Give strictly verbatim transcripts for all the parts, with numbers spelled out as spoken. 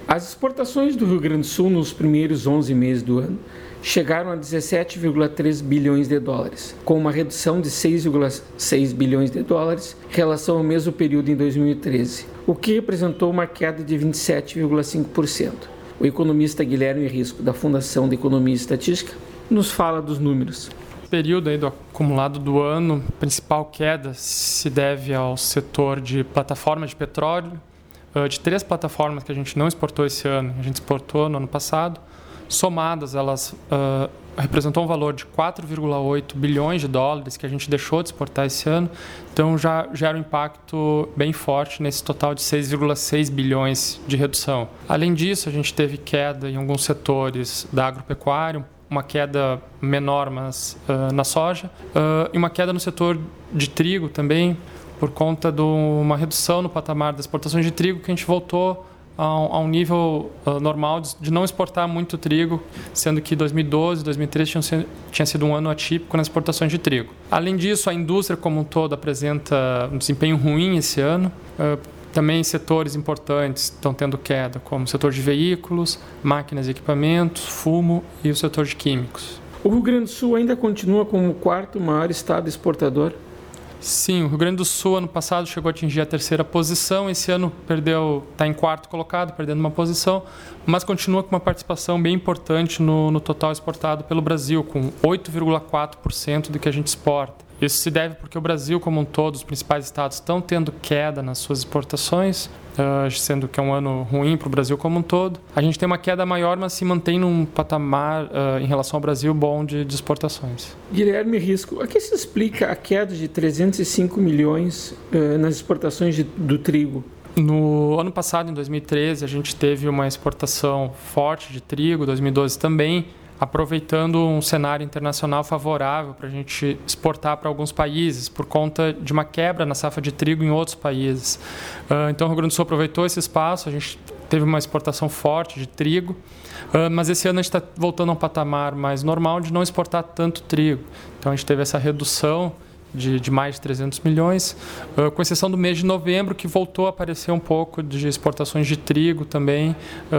As exportações do Rio Grande do Sul nos primeiros onze meses do ano chegaram a dezessete vírgula três bilhões de dólares, com uma redução de seis vírgula seis bilhões de dólares em relação ao mesmo período em dois mil e treze, o que representou uma queda de vinte e sete vírgula cinco por cento. O economista Guilherme Risco, da Fundação de Economia e Estatística, nos fala dos números. O período aí do acumulado do ano, a principal queda se deve ao setor de plataformas de petróleo. De três plataformas que a gente não exportou esse ano, a gente exportou no ano passado, somadas elas uh, representou um valor de quatro vírgula oito bilhões de dólares que a gente deixou de exportar esse ano, então já gera um impacto bem forte nesse total de seis vírgula seis bilhões de redução. Além disso, a gente teve queda em alguns setores da agropecuária, uma queda menor mas, uh, na soja, uh, e uma queda no setor de trigo também, por conta de uma redução no patamar das exportações de trigo, que a gente voltou a um nível uh, normal de, de não exportar muito trigo, sendo que dois mil e doze e dois mil e treze tinham sido, tinha sido um ano atípico nas exportações de trigo. Além disso, a indústria como um todo apresenta um desempenho ruim esse ano. Uh, também setores importantes estão tendo queda, como o setor de veículos, máquinas e equipamentos, fumo e o setor de químicos. O Rio Grande do Sul ainda continua como o quarto maior estado exportador? Sim, o Rio Grande do Sul ano passado chegou a atingir a terceira posição, esse ano perdeu, está em quarto colocado, perdendo uma posição, mas continua com uma participação bem importante no, no total exportado pelo Brasil, com oito vírgula quatro por cento do que a gente exporta. Isso se deve porque o Brasil, como um todo, os principais estados estão tendo queda nas suas exportações, uh, sendo que é um ano ruim para o Brasil como um todo. A gente tem uma queda maior, mas se mantém num patamar, uh, em relação ao Brasil, bom de, de exportações. Guilherme Risco, a que se explica a queda de trezentos e cinco milhões uh, nas exportações de, do trigo? No ano passado, em dois mil e treze, a gente teve uma exportação forte de trigo, dois mil e doze também, aproveitando um cenário internacional favorável para a gente exportar para alguns países, por conta de uma quebra na safra de trigo em outros países. Então, o Rio Grande do Sul aproveitou esse espaço, a gente teve uma exportação forte de trigo, mas esse ano a gente está voltando a um patamar mais normal de não exportar tanto trigo. Então, a gente teve essa redução de, de mais de trezentos milhões, com exceção do mês de novembro, que voltou a aparecer um pouco de exportações de trigo também,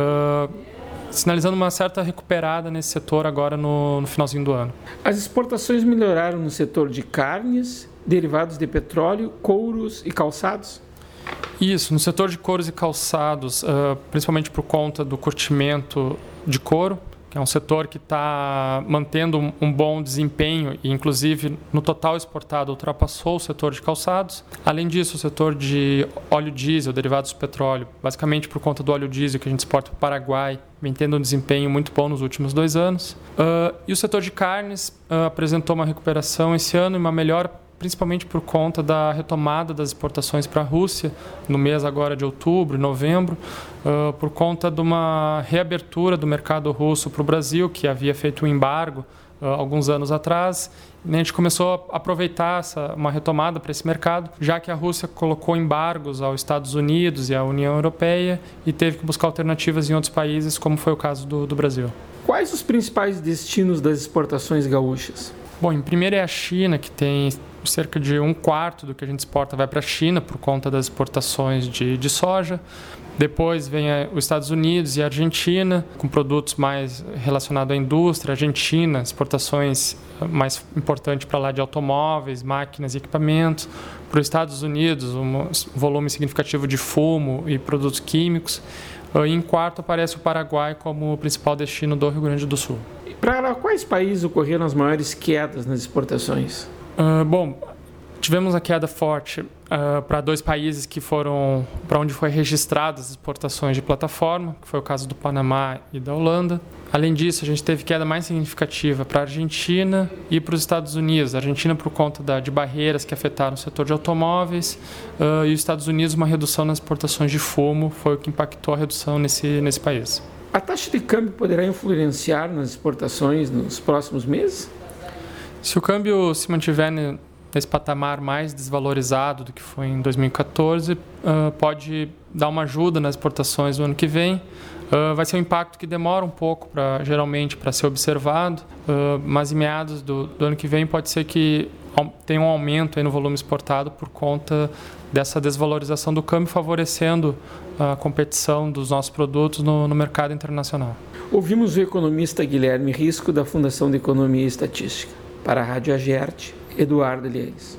sinalizando uma certa recuperada nesse setor agora no, no finalzinho do ano. As exportações melhoraram no setor de carnes, derivados de petróleo, couros e calçados? Isso, no setor de couros e calçados, uh, principalmente por conta do curtimento de couro, que é um setor que está mantendo um, um bom desempenho e, inclusive, no total exportado, ultrapassou o setor de calçados. Além disso, o setor de óleo diesel, derivados do petróleo, basicamente por conta do óleo diesel que a gente exporta para o Paraguai, vem tendo um desempenho muito bom nos últimos dois anos. Uh, e o setor de carnes uh, apresentou uma recuperação esse ano e uma melhora, principalmente por conta da retomada das exportações para a Rússia, no mês agora de outubro e novembro, uh, por conta de uma reabertura do mercado russo para o Brasil, que havia feito um embargo uh, alguns anos atrás. E a gente começou a aproveitar essa, uma retomada para esse mercado, já que a Rússia colocou embargos aos Estados Unidos e à União Europeia e teve que buscar alternativas em outros países, como foi o caso do, do Brasil. Quais os principais destinos das exportações gaúchas? Bom, em primeiro é a China, que tem cerca de um quarto do que a gente exporta vai para a China por conta das exportações de, de soja. Depois vem a, os Estados Unidos e a Argentina, com produtos mais relacionados à indústria. A Argentina, exportações mais importantes para lá de automóveis, máquinas e equipamentos. Para os Estados Unidos, um volume significativo de fumo e produtos químicos. E em quarto aparece o Paraguai como o principal destino do Rio Grande do Sul. Para quais países ocorreram as maiores quedas nas exportações? Uh, bom, tivemos a queda forte uh, para dois países que foram para onde foi registradas as exportações de plataforma, que foi o caso do Panamá e da Holanda. Além disso, a gente teve queda mais significativa para a Argentina e para os Estados Unidos. A Argentina por conta da, de barreiras que afetaram o setor de automóveis uh, e os Estados Unidos uma redução nas exportações de fumo, foi o que impactou a redução nesse, nesse país. A taxa de câmbio poderá influenciar nas exportações nos próximos meses? Se o câmbio se mantiver nesse patamar mais desvalorizado do que foi em dois mil e catorze, uh, pode dar uma ajuda nas exportações do ano que vem. Uh, vai ser um impacto que demora um pouco, pra, geralmente, para ser observado, uh, mas em meados do, do ano que vem pode ser que tenha um aumento aí no volume exportado por conta dessa desvalorização do câmbio, favorecendo a competição dos nossos produtos no, no mercado internacional. Ouvimos o economista Guilherme Risco, da Fundação de Economia e Estatística. Para a Rádio Agerte, Eduardo Lies.